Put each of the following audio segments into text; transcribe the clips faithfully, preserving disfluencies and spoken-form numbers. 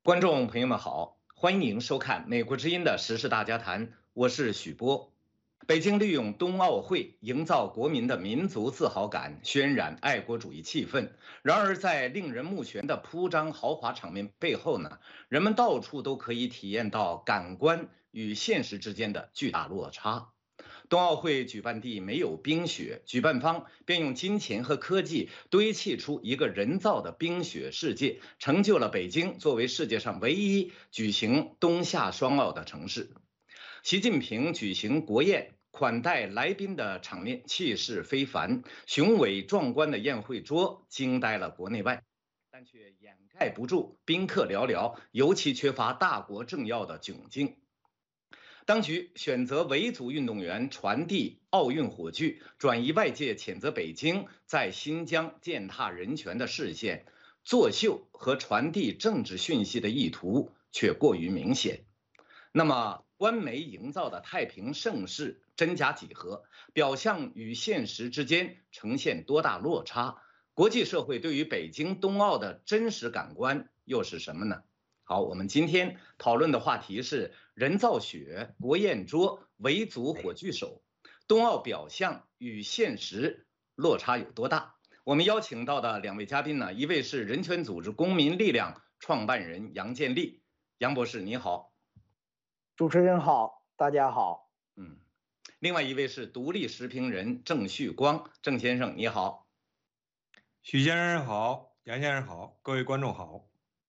观众朋友们好，欢迎收看《美国之音》的时事大家谈，我是许波。北京利用冬奥会营造国民的民族自豪感，渲染爱国主义气氛。然而，在令人目眩的铺张豪华场面背后呢，人们到处都可以体验到感官与现实之间的巨大落差。冬奥会举办地没有冰雪，举办方便用金钱和科技堆砌出一个人造的冰雪世界，成就了北京作为世界上唯一举行冬夏双奥的城市。习近平举行国宴款待来宾的场面气势非凡，雄伟壮观的宴会桌惊呆了国内外，但却掩盖不住宾客寥寥，尤其缺乏大国政要的窘境。当局选择维族运动员传递奥运火炬，转移外界谴责北京在新疆践踏人权的视线，作秀和传递政治讯息的意图却过于明显。那么，官媒营造的太平盛世真假几何？表象与现实之间呈现多大落差？国际社会对于北京冬奥的真实感官又是什么呢？好，我们今天讨论的话题是人造雪、国宴桌、维族火炬手，冬奥表象与现实落差有多大？我们邀请到的两位嘉宾呢，一位是人权组织公民力量创办人杨建立，杨博士你好。 主持人好，大家好。 嗯，另外一位是独立时评人郑旭光，郑先生你好。 许先生好，杨先生好，各位观众好。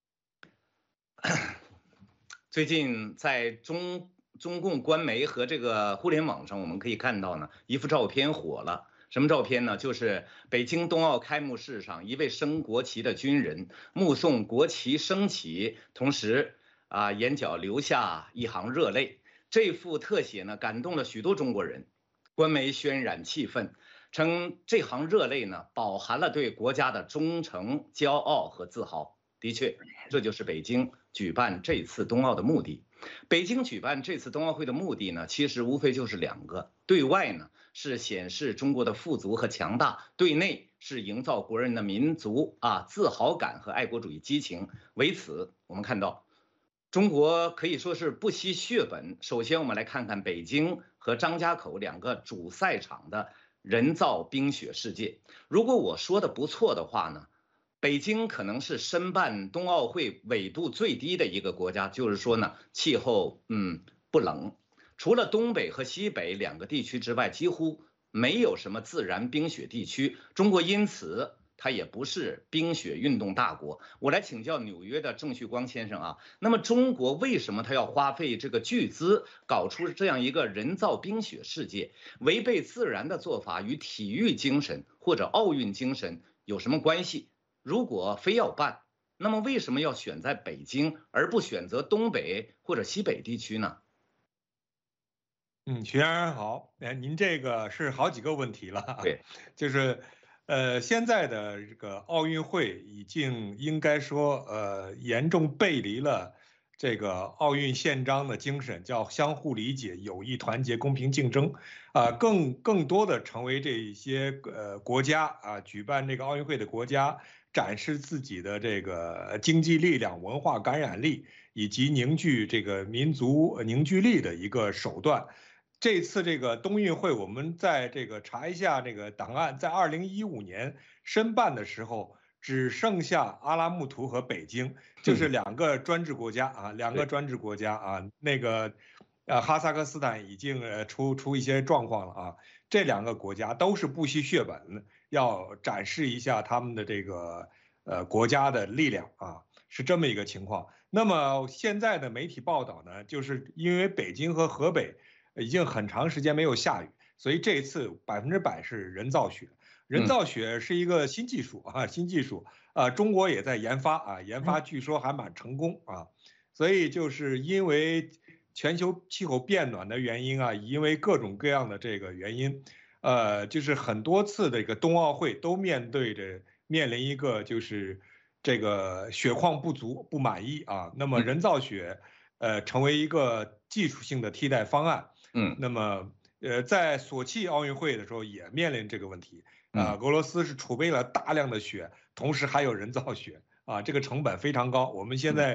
最近在中中共官媒和这个互联网上，我们可以看到呢，一幅照片火了。什么照片呢？就是北京冬奥开幕式上，一位升国旗的军人目送国旗升起，同时啊，眼角流下一行热泪。这幅特写呢，感动了许多中国人。官媒渲染气氛，称这行热泪呢，饱含了对国家的忠诚、骄傲和自豪。的确，这就是北京举办这次冬奥的目的。北京举办这次冬奥会的目的呢，其实无非就是两个：对外呢是显示中国的富足和强大，对内是营造国人的民族啊自豪感和爱国主义激情。为此，我们看到中国可以说是不惜血本。首先，我们来看看北京和张家口两个主赛场的人造冰雪世界。如果我说的不错的话呢，北京可能是申办冬奥会纬度最低的一个国家，就是说呢，气候嗯不冷，除了东北和西北两个地区之外，几乎没有什么自然冰雪地区。中国因此它也不是冰雪运动大国。我来请教纽约的郑旭光先生啊，那么中国为什么他要花费这个巨资搞出这样一个人造冰雪世界？违背自然的做法与体育精神或者奥运精神有什么关系？如果非要办，那么为什么要选在北京，而不选择东北或者西北地区呢？ 嗯，徐先生好，哎，您这个是好几个问题了。 对， 就是，呃，现在的这个奥运会已经应该说，呃，严重背离了这个奥运宪章的精神，叫相互理解、友谊、团结、公平竞争，啊、更更多的成为这些呃国家啊举办这个奥运会的国家展示自己的这个经济力量、文化感染力以及凝聚这个民族凝聚力的一个手段。这次这个冬运会，我们在这个查一下这个档案，在二零一五年申办的时候，只剩下阿拉木图和北京，就是两个专制国家啊，两个专制国家啊，那个，呃，哈萨克斯坦已经呃出出一些状况了啊，这两个国家都是不惜血本，要展示一下他们的这个呃国家的力量啊，是这么一个情况。那么现在的媒体报道呢，就是因为北京和河北已经很长时间没有下雨，所以这一次百分之百是人造雪。人造雪是一个新技术啊，新技术啊，中国也在研发啊，研发据说还蛮成功啊。所以就是因为全球气候变暖的原因啊，因为各种各样的这个原因，呃，就是很多次这个冬奥会都面对着面临一个就是这个雪况不足、不满意啊。那么人造雪，呃，成为一个技术性的替代方案。 嗯， 那么，呃，在索契奥运会的时候也面临这个问题啊。俄罗斯是储备了大量的雪，同时还有人造雪啊，这个成本非常高。我们现在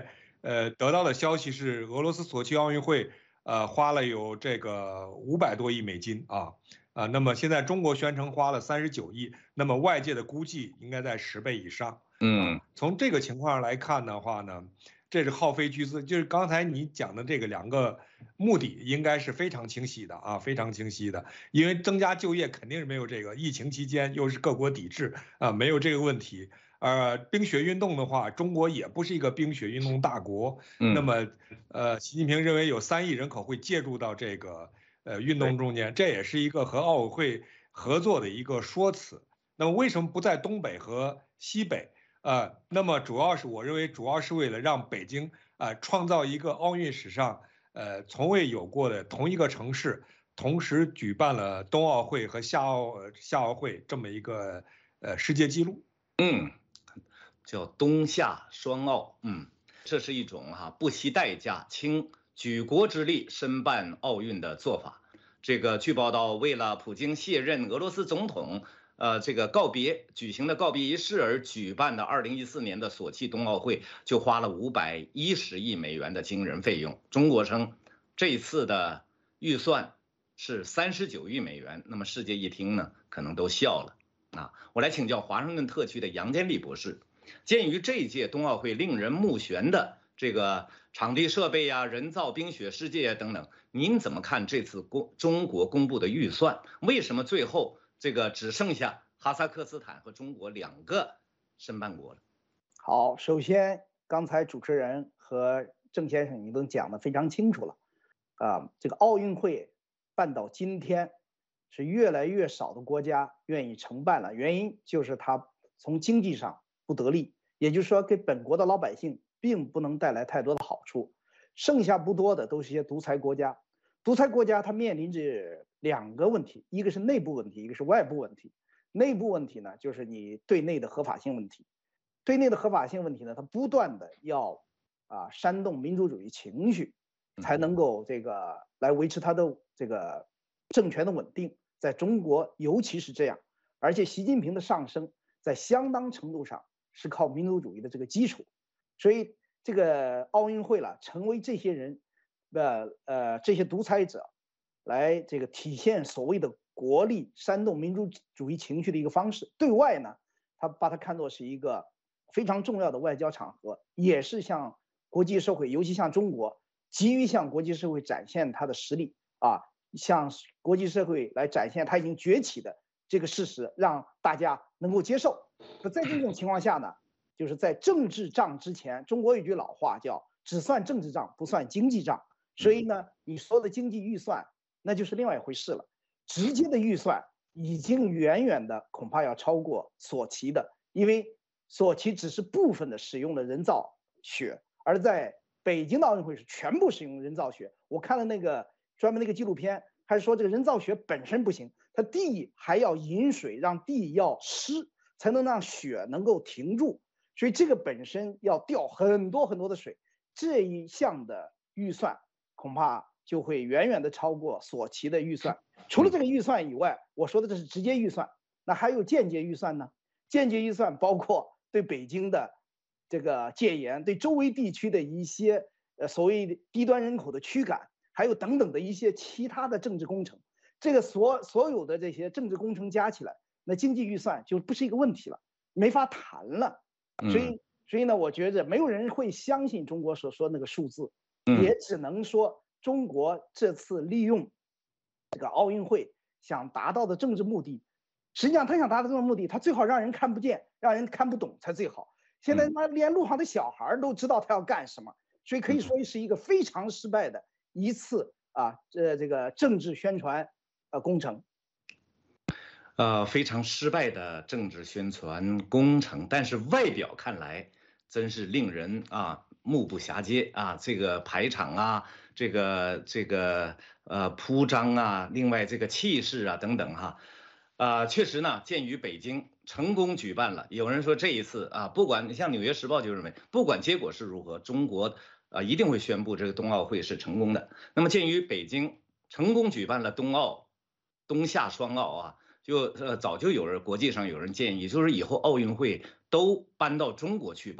呃，得到的消息是俄罗斯索契奥运会呃花了有这个五百多亿美金啊啊，那么现在中国宣称花了三十九亿，那么外界的估计应该在十倍以上。 嗯， 从这个情况上来看的话呢，这是耗费巨资，就是刚才你讲的这个两个目的应该是非常清晰的啊，非常清晰的，因为增加就业肯定是没有这个，疫情期间又是各国抵制啊，没有这个问题。呃，冰雪运动的话，中国也不是一个冰雪运动大国， 嗯， 那么呃，习近平认为有三亿人口会介入到这个呃运动中间，这也是一个和奥委会合作的一个说辞。那么为什么不在东北和西北？呃，那么主要是我认为主要是为了让北京啊、呃、创造一个奥运史上呃从未有过的同一个城市同时举办了冬奥会和夏奥夏奥会这么一个呃世界纪录。 嗯，叫冬夏双奥。嗯，这是一种哈、啊、不惜代价倾举国之力申办奥运的做法。这个据报道，为了普京卸任俄罗斯总统。呃，这个告别举行的告别仪式而举办的二零一四年的索契冬奥会，就花了五百一十亿美元的惊人费用。中国称这次的预算是三十九亿美元，那么世界一听呢，可能都笑了啊！我来请教华盛顿特区的杨建立博士，鉴于这届冬奥会令人目眩的这个场地设备呀、人造冰雪世界等等，您怎么看这次公中国公布的预算？为什么最后？这个只剩下哈萨克斯坦和中国两个申办国了。 好，首先刚才主持人和郑先生已经讲得非常清楚了，啊，这个奥运会办到今天，是越来越少的国家愿意承办了，原因就是它从经济上不得利，也就是说给本国的老百姓并不能带来太多的好处，剩下不多的都是一些独裁国家，独裁国家它面临着两个问题，一个是内部问题，一个是外部问题。内部问题呢，就是你对内的合法性问题。对内的合法性问题呢，它不断的要啊煽动民族主义情绪，才能够这个来维持它的这个政权的稳定。在中国尤其是这样，而且习近平的上升在相当程度上是靠民族主义的这个基础，所以这个奥运会了，成为这些人的呃这些独裁者来这个体现所谓的国力、煽动民族主义情绪的一个方式。对外呢，他把它看作是一个非常重要的外交场合，也是向国际社会，尤其向中国，急于向国际社会展现它的实力啊，向国际社会来展现它已经崛起的这个事实，让大家能够接受。那在这种情况下呢，就是在政治账之前，中国有句老话叫“只算政治账，不算经济账”。所以呢，你说的经济预算那就是另外一回事了。直接的预算已经远远的恐怕要超过索契的，因为索契只是部分的使用了人造雪，而在北京的奥运会是全部使用人造雪。我看了那个专门那个纪录片，还说这个人造雪本身不行，它地还要引水，让地要湿，才能让雪能够停住，所以这个本身要掉很多很多的水。这一项的预算恐怕就会远远的超过索契的预算。除了这个预算以外，我说的这是直接预算，那还有间接预算呢？间接预算包括对北京的这个戒严，对周围地区的一些呃所谓低端人口的驱赶，还有等等的一些其他的政治工程。这个所所有的这些政治工程加起来，那经济预算就不是一个问题了，没法谈了。所以，所以呢，我觉得没有人会相信中国所说那个数字，也只能说中国这次利用这个奥运会想达到的政治目的，实际上他想达到这种目的，他最好让人看不见，让人看不懂才最好。现在他妈连路上的小孩都知道他要干什么，所以可以说是一个非常失败的一次啊，这这个政治宣传呃工程。 呃，非常失败的政治宣传工程，但是外表看来真是令人啊目不暇接啊，这个排场啊，这个这个呃铺张啊，另外这个气势啊等等哈，啊，确实呢，鉴于北京成功举办了，有人说这一次啊，不管你像《纽约时报》就认为，不管结果是如何，中国啊一定会宣布这个冬奥会是成功的。那么鉴于北京成功举办了冬奥、冬夏双奥啊。就呃早就有人国际上有人建议，就是以后奥运会都搬到中国去办，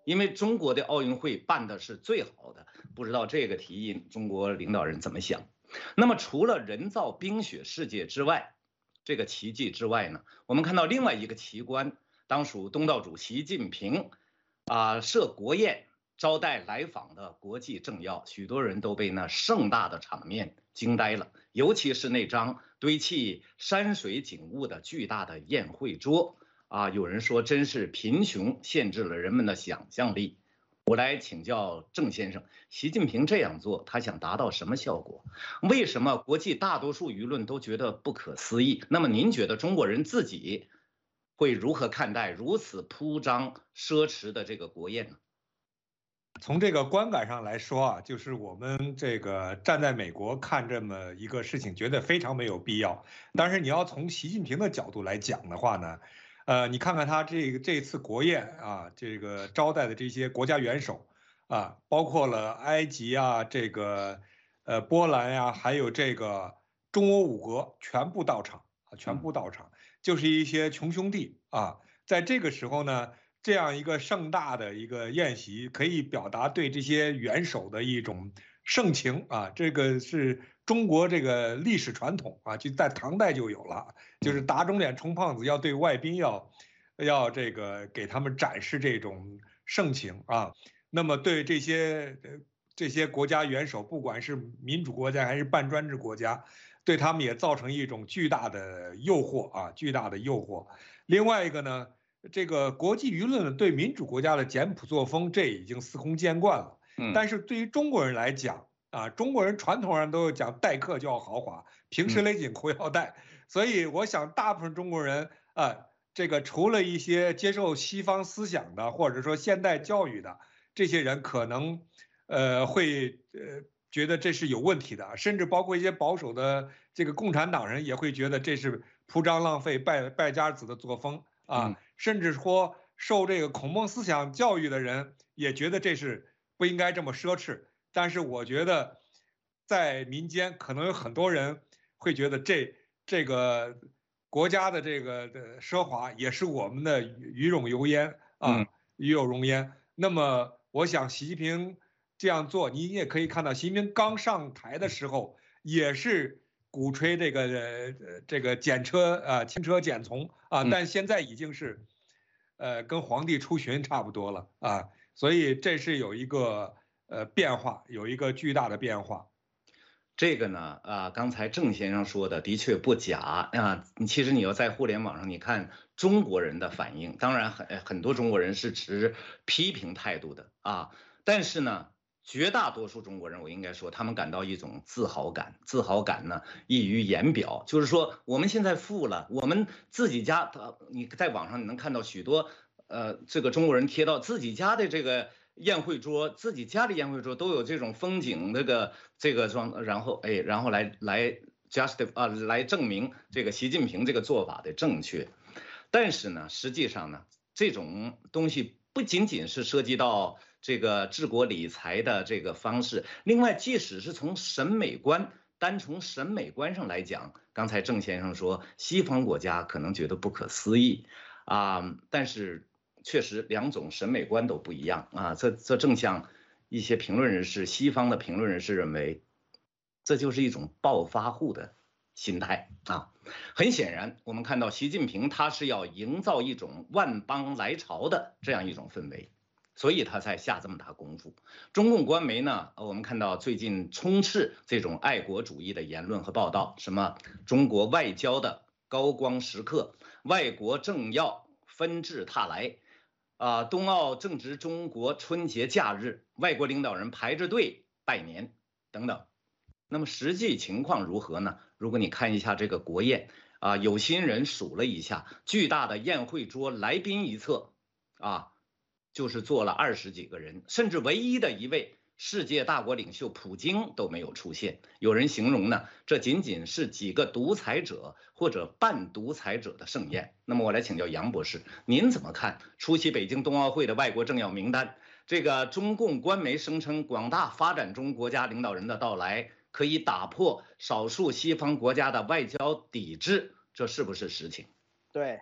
因为中国的奥运会办的是最好的，不知道这个提议中国领导人怎么想。那么除了人造冰雪世界之外，这个奇迹之外呢，我们看到另外一个奇观，当属东道主习近平啊设国宴招待来访的国际政要，许多人都被那盛大的场面惊呆了，尤其是那张堆砌山水景物的巨大的宴会桌啊，有人说真是贫穷限制了人们的想象力。我来请教郑先生，习近平这样做，他想达到什么效果？为什么国际大多数舆论都觉得不可思议？那么您觉得中国人自己会如何看待如此铺张奢侈的这个国宴呢？ 从这个观感上来说啊，就是我们这个站在美国看这么一个事情，觉得非常没有必要。但是你要从习近平的角度来讲的话呢，呃，你看看他这个这次国宴啊，这个招待的这些国家元首啊，包括了埃及啊，这个呃波兰呀、啊，还有这个中欧五国全部到场啊，全部到场，就是一些穷兄弟啊，在这个时候呢。这样一个盛大的一个宴席，可以表达对这些元首的一种盛情啊，这个是中国这个历史传统啊，就在唐代就有了，就是打肿脸充胖子，要对外宾要要这个给他们展示这种盛情啊。那么对这些这些国家元首，不管是民主国家还是半专制国家，对他们也造成一种巨大的诱惑啊，巨大的诱惑。另外一个呢？这个国际舆论对民主国家的简朴作风，这已经司空见惯了。但是对于中国人来讲啊，中国人传统上都讲待客就要豪华，平时勒紧裤腰带。所以我想，大部分中国人啊，这个除了一些接受西方思想的，或者说现代教育的这些人，可能呃会呃觉得这是有问题的，甚至包括一些保守的这个共产党人也会觉得这是铺张浪费、败败家子的作风啊。甚至说受这个孔孟思想教育的人也觉得这是不应该这么奢侈，但是我觉得在民间可能有很多人会觉得这这个国家的这个的奢华也是我们的与有荣焉啊，与有荣焉。那么我想习近平这样做，你也可以看到，习近平刚上台的时候也是鼓吹这个呃这个减车啊，轻车简从啊，但现在已经是，呃，跟皇帝出巡差不多了啊，所以这是有一个呃变化，有一个巨大的变化。 这个呢，啊，刚才郑先生说的的确不假啊。其实你要在互联网上，你看中国人的反应，当然很很多中国人是持批评态度的啊，但是呢。绝大多数中国人，我应该说，他们感到一种自豪感，自豪感呢溢于言表。就是说，我们现在富了，我们自己家，你在网上你能看到许多，呃，这个中国人贴到自己家的这个宴会桌，自己家里宴会桌都有这种风景，这个这个装，然后哎，然后来来 justify 啊，来证明这个习近平这个做法的正确。但是呢，实际上呢，这种东西不仅仅是涉及到。这个治国理财的这个方式，另外，即使是从审美观，单从审美观上来讲，刚才郑先生说，西方国家可能觉得不可思议啊，但是确实两种审美观都不一样啊。这这正像一些评论人士，西方的评论人士认为，这就是一种暴发户的心态啊。很显然，我们看到习近平他是要营造一种万邦来朝的这样一种氛围。所以他才下这么大功夫。中共官媒呢，我们看到最近充斥这种爱国主义的言论和报道，什么中国外交的高光时刻，外国政要纷至沓来，啊、呃，冬奥正值中国春节假日，外国领导人排着队拜年等等。那么实际情况如何呢？如果你看一下这个国宴啊、呃，有心人数了一下，巨大的宴会桌来宾一侧啊。就是坐了二十几个人，甚至唯一的一位世界大国领袖普京都没有出现。有人形容呢，这仅仅是几个独裁者或者半独裁者的盛宴。那么我来请教杨博士，您怎么看出席北京冬奥会的外国政要名单？这个中共官媒声称，广大发展中国家领导人的到来可以打破少数西方国家的外交抵制，这是不是实情？ 对，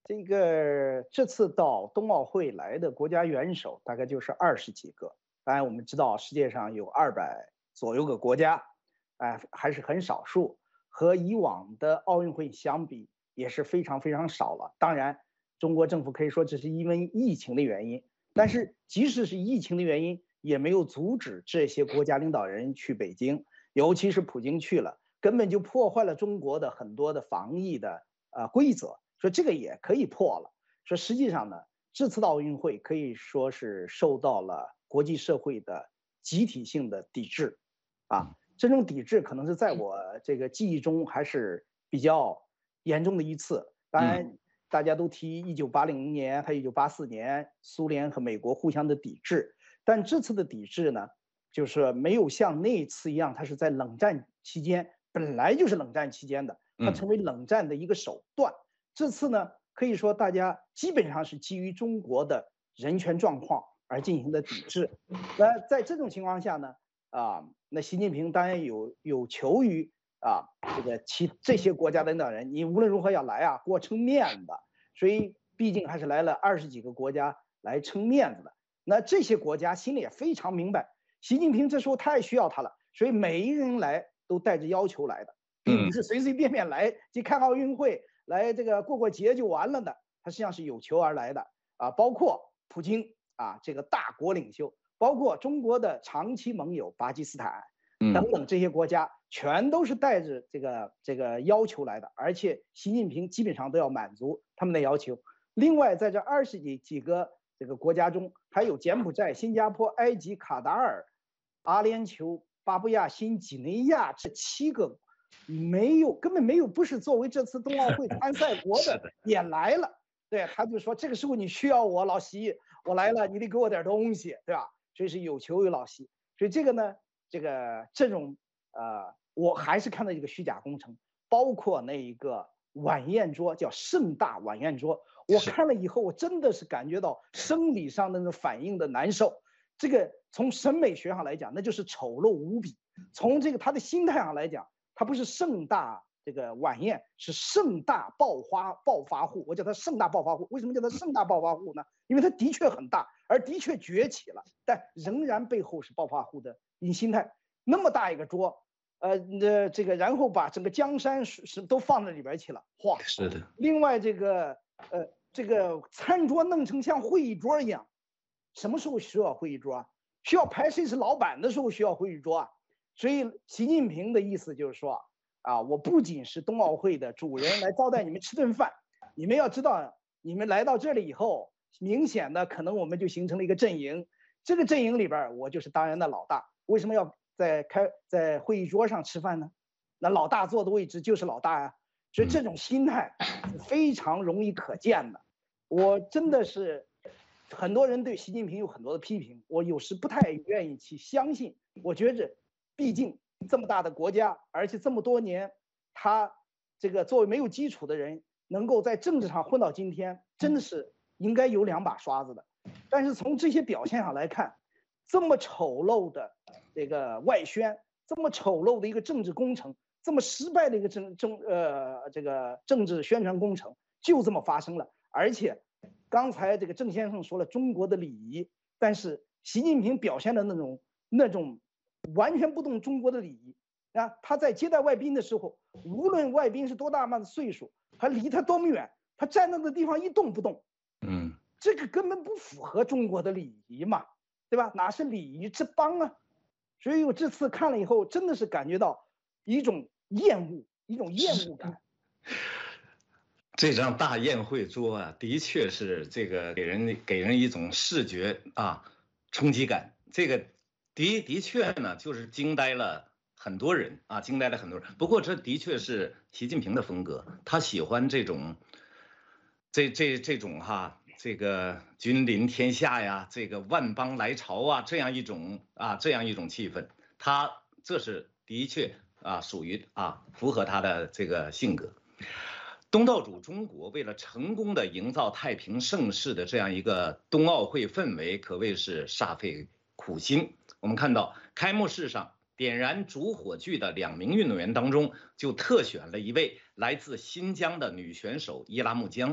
这个这次到冬奥会来的国家元首大概就是二十几个。当然，我们知道世界上有二百左右个国家，哎，还是很少数，和以往的奥运会相比也是非常非常少了。当然，中国政府可以说这是因为疫情的原因，但是即使是疫情的原因，也没有阻止这些国家领导人去北京，尤其是普京去了，根本就破坏了中国的很多的防疫的呃规则。说这个也可以破了。说实际上呢，这次的奥运会可以说是受到了国际社会的集体性的抵制，啊，这种抵制可能是在我这个记忆中还是比较严重的一次。当然，大家都提一九八零年还有一九八四年苏联和美国互相的抵制，但这次的抵制呢，就是没有像那次一样，它是在冷战期间，本来就是冷战期间的，它成为冷战的一个手段。这次呢，可以说大家基本上是基于中国的人权状况而进行的抵制。那在这种情况下呢，啊，那习近平当然有有求于啊这个其这些国家的领导人，你无论如何要来啊，给我撑面子。所以毕竟还是来了二十几个国家来撑面子的。那这些国家心里也非常明白，习近平这时候太需要他了，所以每一个人来都带着要求来的，并不是随随便便来去看奥运会。来这个过过节就完了的，他实际上是有求而来的啊！包括普京啊，这个大国领袖，包括中国的长期盟友巴基斯坦等等这些国家，全都是带着这个这个要求来的，而且习近平基本上都要满足他们的要求。另外，在这二十几几个这个国家中，还有柬埔寨、新加坡、埃及、卡达尔、阿联酋、巴布亚新几内亚这七个。没有，根本没有，不是作为这次冬奥会参赛国的也来了。对，他就说这个时候你需要我老习，我来了，你得给我点东西，对吧？所以是有求于老习。所以这个呢，这个这种呃，我还是看到一个虚假工程，包括那一个晚宴桌叫盛大晚宴桌，我看了以后，我真的是感觉到生理上的那种反应的难受。这个从审美学上来讲，那就是丑陋无比；从这个他的心态上来讲，它不是盛大这个晚宴，是盛大爆发暴发户。我叫它盛大暴发户，为什么叫它盛大暴发户呢？因为它的确很大，而的确崛起了，但仍然背后是暴发户的一心态。那么大一个桌，呃，那这个然后把整个江山是都放在里边去了，哇！ 是的。 另外这个呃这个餐桌弄成像会议桌一样，什么时候需要会议桌啊？需要排谁是老板的时候需要会议桌啊？所以习近平的意思就是说啊，我不仅是冬奥会的主人来招待你们吃顿饭，你们要知道，你们来到这里以后，明显的可能我们就形成了一个阵营，这个阵营里边我就是当然的老大。为什么要在开在会议桌上吃饭呢？那老大坐的位置就是老大呀，所以这种心态是非常容易可见的。我真的是很多人对习近平有很多的批评，我有时不太愿意去相信。我觉着毕竟这么大的国家，而且这么多年，他这个作为没有基础的人，能够在政治上混到今天，真的是应该有两把刷子的。但是从这些表现上来看，这么丑陋的这个外宣，这么丑陋的一个政治工程，这么失败的一个政政呃这个政治宣传工程，就这么发生了。而且刚才这个郑先生说了中国的礼仪，但是习近平表现的那种那种。完全不懂中国的礼仪啊！他在接待外宾的时候，无论外宾是多大嘛的岁数，还离他多么远，他站那个地方一动不动。 嗯， 这个根本不符合中国的礼仪嘛，对吧？哪是礼仪之邦啊？所以我这次看了以后，真的是感觉到一种厌恶，一种厌恶感。 这张大宴会桌啊，的确是这个给人给人一种视觉啊冲击感。这个。的的确呢，就是惊呆了很多人啊，惊呆了很多人。不过这的确是习近平的风格，他喜欢这种，这这这种哈，这个君临天下呀，这个万邦来朝啊，这样一种啊，这样一种气氛，他这是的确啊，属于啊，符合他的这个性格。东道主中国为了成功的营造太平盛世的这样一个冬奥会氛围，可谓是煞费苦心。我们看到开幕式上点燃主火炬的两名运动员当中，就特选了一位来自新疆的女选手伊拉木江。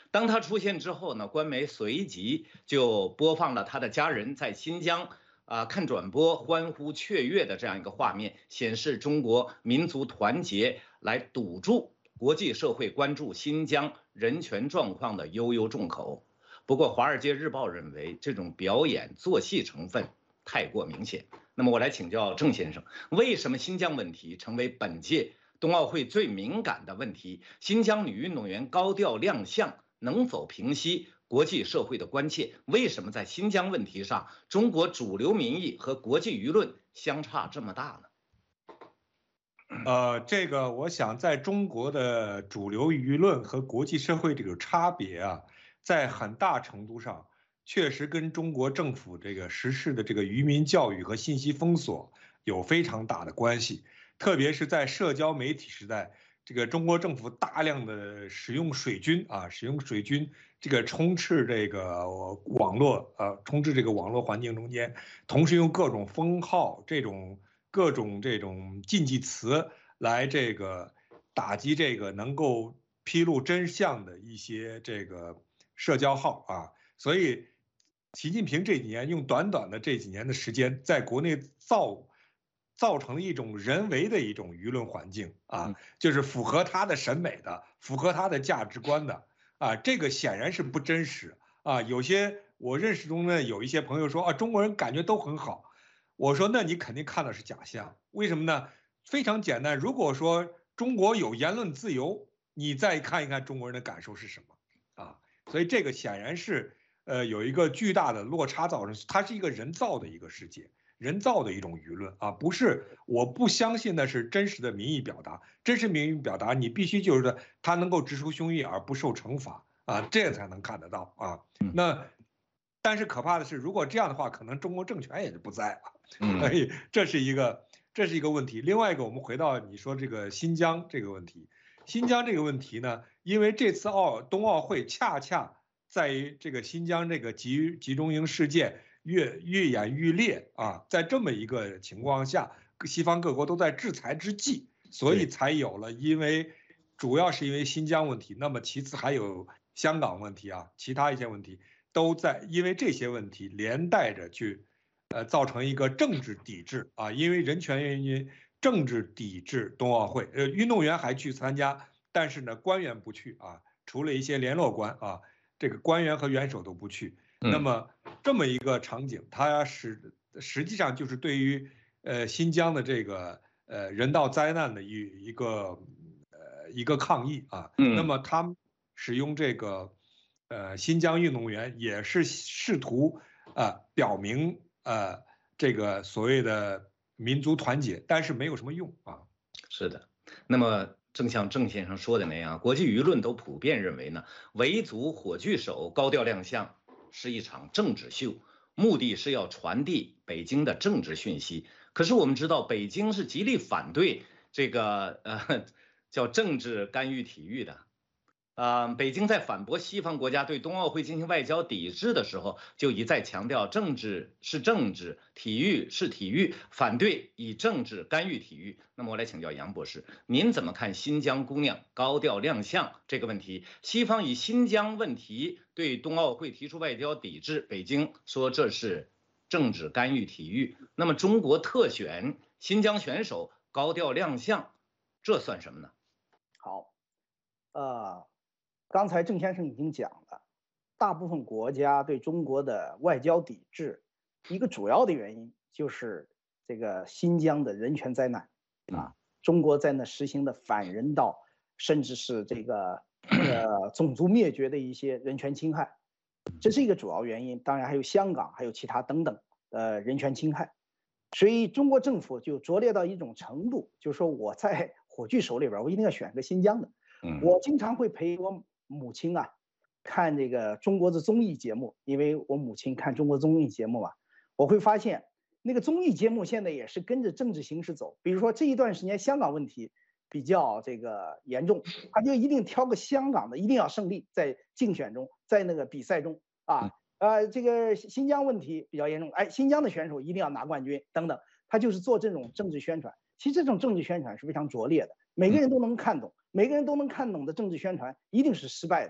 当他出现之后呢，官媒随即就播放了他的家人在新疆啊、呃、看转播欢呼雀跃的这样一个画面，显示中国民族团结，来堵住国际社会关注新疆人权状况的悠悠众口。不过，《华尔街日报》认为这种表演做戏成分太过明显。那么，我来请教郑先生，为什么新疆问题成为本届冬奥会最敏感的问题？新疆女运动员高调亮相，能否平息国际社会的关切？为什么在新疆问题上，中国主流民意和国际舆论相差这么大呢？ 呃，这个我想，在中国的主流舆论和国际社会这个差别啊，在很大程度上确实跟中国政府这个实施的这个愚民教育和信息封锁有非常大的关系。特别是在社交媒体时代，这个中国政府大量的使用水军啊，使用水军这个充斥这个网络呃，充斥这个网络环境中间，同时用各种封号这种。各种这种禁忌词来这个打击这个能够披露真相的一些这个社交号啊，所以习近平这几年用短短的这几年的时间，在国内造造成了一种人为的一种舆论环境啊，就是符合他的审美的，符合他的价值观的啊，这个显然是不真实啊。有些我认识中呢，有一些朋友说啊，中国人感觉都很好。我说，那你肯定看的是假象，为什么呢？非常简单，如果说中国有言论自由，你再看一看中国人的感受是什么啊？所以这个显然是呃有一个巨大的落差造成，它是一个人造的一个世界，人造的一种舆论啊，不是我不相信那是真实的民意表达，真实民意表达你必须就是说他能够直抒胸臆而不受惩罚啊，这样才能看得到啊。那但是可怕的是，如果这样的话，可能中国政权也就不在了。所以这是一个这是一个问题。另外一个，我们回到你说这个新疆这个问题，新疆这个问题呢，因为这次奥冬奥会恰恰在于这个新疆这个集集中营事件越越演愈烈啊，在这么一个情况下，西方各国都在制裁之际，所以才有了，因为主要是因为新疆问题，那么其次还有香港问题啊，其他一些问题都在因为这些问题连带着去。呃，造成一个政治抵制啊，因为人权原因，政治抵制冬奥会。呃，运动员还去参加，但是呢，官员不去啊，除了一些联络官啊，这个官员和元首都不去。那么这么一个场景，它是实际上就是对于呃新疆的这个呃人道灾难的一一个呃一个抗议啊。那么他们使用这个呃新疆运动员也是试图啊表明。呃，这个所谓的民族团结，但是没有什么用啊。 是的，那么正像郑先生说的那样，国际舆论都普遍认为呢，维族火炬手高调亮相是一场政治秀，目的是要传递北京的政治讯息。可是我们知道，北京是极力反对这个呃叫政治干预体育的。呃，北京在反驳西方国家对冬奥会进行外交抵制的时候，就一再强调政治是政治，体育是体育，反对以政治干预体育。那么我来请教杨博士，您怎么看新疆姑娘高调亮相这个问题？西方以新疆问题对冬奥会提出外交抵制，北京说这是政治干预体育。那么中国特选新疆选手高调亮相，这算什么呢？ 好，呃。刚才郑先生已经讲了，大部分国家对中国的外交抵制，一个主要的原因就是这个新疆的人权灾难啊，中国在那实行的反人道，甚至是这个呃种族灭绝的一些人权侵害，这是一个主要原因。当然还有香港，还有其他等等的人权侵害，所以中国政府就拙劣到一种程度，就是说我在火炬手里边，我一定要选个新疆的。我经常会陪我母亲啊，看这个中国的综艺节目，因为我母亲看中国综艺节目嘛，我会发现那个综艺节目现在也是跟着政治形势走。比如说这一段时间香港问题比较这个严重，他就一定挑个香港的，一定要胜利，在竞选中，在那个比赛中啊，呃，这个新疆问题比较严重，哎，新疆的选手一定要拿冠军等等，他就是做这种政治宣传。其实这种政治宣传是非常拙劣的，每个人都能看懂。每个人都能看懂的政治宣传一定是失败的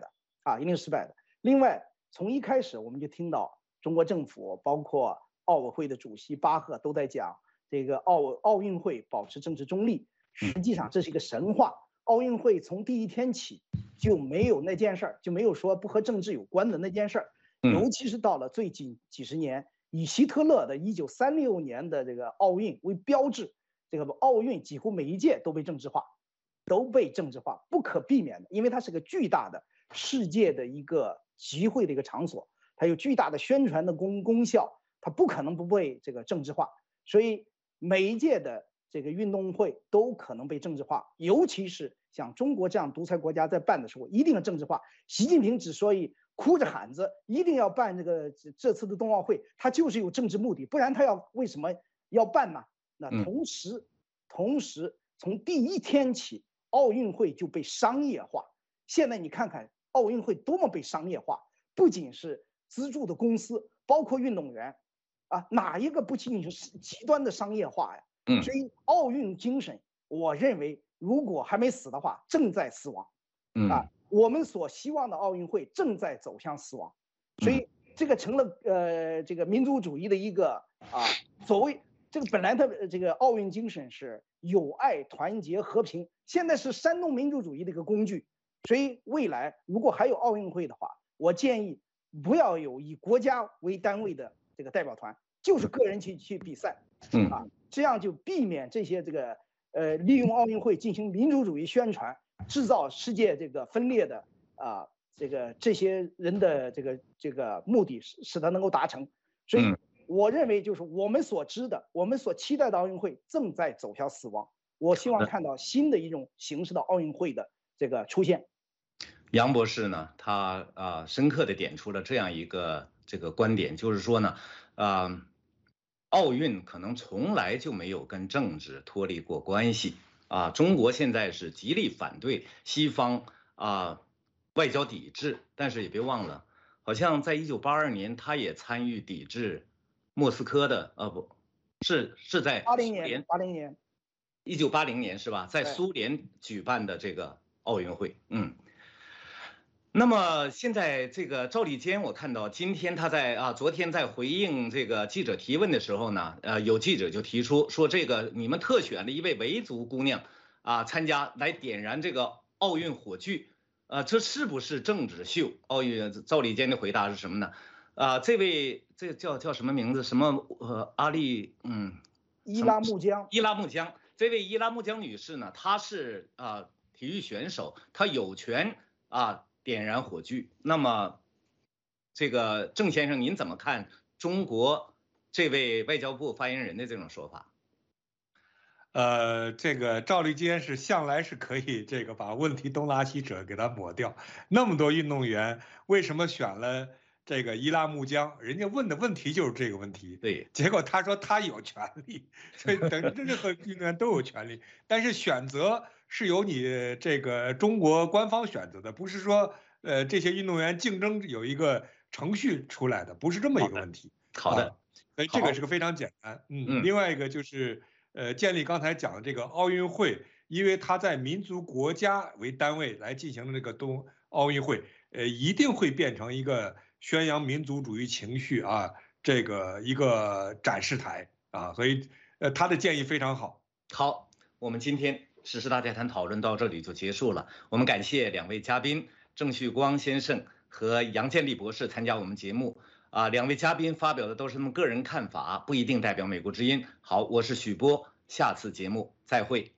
啊，一定是失败的。另外，从一开始我们就听到中国政府包括奥委会的主席巴赫都在讲这个奥奥运会保持政治中立，实际上这是一个神话。奥运会从第一天起就没有那件事儿，就没有说不和政治有关的那件事儿。尤其是到了最近几十年，以希特勒的一九三六年的这个奥运为标志，这个奥运几乎每一届都被政治化，都被政治化，不可避免的，因为它是个巨大的世界的一个集会的一个场所，它有巨大的宣传的功功效，它不可能不被这个政治化，所以每一届的这个运动会都可能被政治化，尤其是像中国这样独裁国家在办的时候，一定要政治化。习近平之所以哭着喊着一定要办这个这次的冬奥会，他就是有政治目的，不然他要为什么要办呢？那同时，嗯、同时从第一天起，奥运会就被商业化。现在你看看奥运会多么被商业化，不仅是资助的公司，包括运动员，啊，哪一个不进行极端的商业化呀？嗯，所以奥运精神，我认为如果还没死的话，正在死亡。嗯啊，我们所希望的奥运会正在走向死亡，所以这个成了呃这个民族主义的一个啊所谓这个本来它这个奥运精神是友爱、团结、和平，现在是煽动民族主义的一个工具。所以未来如果还有奥运会的话，我建议不要有以国家为单位的这个代表团，就是个人去去比赛，嗯啊，这样就避免这些这个呃利用奥运会进行民族主义宣传，制造世界这个分裂的啊这个这些人的这个这个目的使使它能够达成。所以我认为就是我们所知的，我们所期待的奥运会正在走向死亡。我希望看到新的一种形式的奥运会的这个出现。 杨博士呢，他啊、呃、深刻地点出了这样一个这个观点，就是说呢，啊、呃，奥运可能从来就没有跟政治脱离过关系啊。中国现在是极力反对西方啊外交抵制，但是也别忘了，好像在一九八二年，他也参与抵制莫斯科的，呃不是是在八零年，八零年， 一九八零年是吧？在苏联举办的这个奥运会，嗯。那么现在这个赵立坚，我看到今天他在啊，昨天在回应这个记者提问的时候呢，呃，有记者就提出说，这个你们特选了一位维族姑娘啊参加来点燃这个奥运火炬，呃，这是不是政治秀？奥运赵立坚的回答是什么呢？啊，这位这叫叫什么名字？什么呃阿丽嗯， 伊拉木江， 伊拉木江，这位伊拉木江女士呢，她是啊体育选手，她有权啊。点燃火炬，那么，这个郑先生，您怎么看中国这位外交部发言人的这种说法？ 呃，这个赵立坚是向来是可以这个把问题东拉西扯给他抹掉。那么多运动员，为什么选了这个伊拉木江？人家问的问题就是这个问题。 对， 结果他说他有权利，所以等任何运动员都有权利，但是选择是由你这个中国官方选择的，不是说呃这些运动员竞争有一个程序出来的，不是这么一个问题。 好的， 啊、所以这个是个非常简单。嗯，嗯另外一个就是呃建立刚才讲的这个奥运会，因为它在民族国家为单位来进行的这个冬奥运会，呃一定会变成一个宣扬民族主义情绪啊这个一个展示台啊，所以呃他的建议非常好。 好，我们今天时事大家谈讨论到这里就结束了。我们感谢两位嘉宾郑旭光先生和杨建立博士参加我们节目啊，两位嘉宾发表的都是他们个人看法，不一定代表美国之音。好，我是许波，下次节目再会。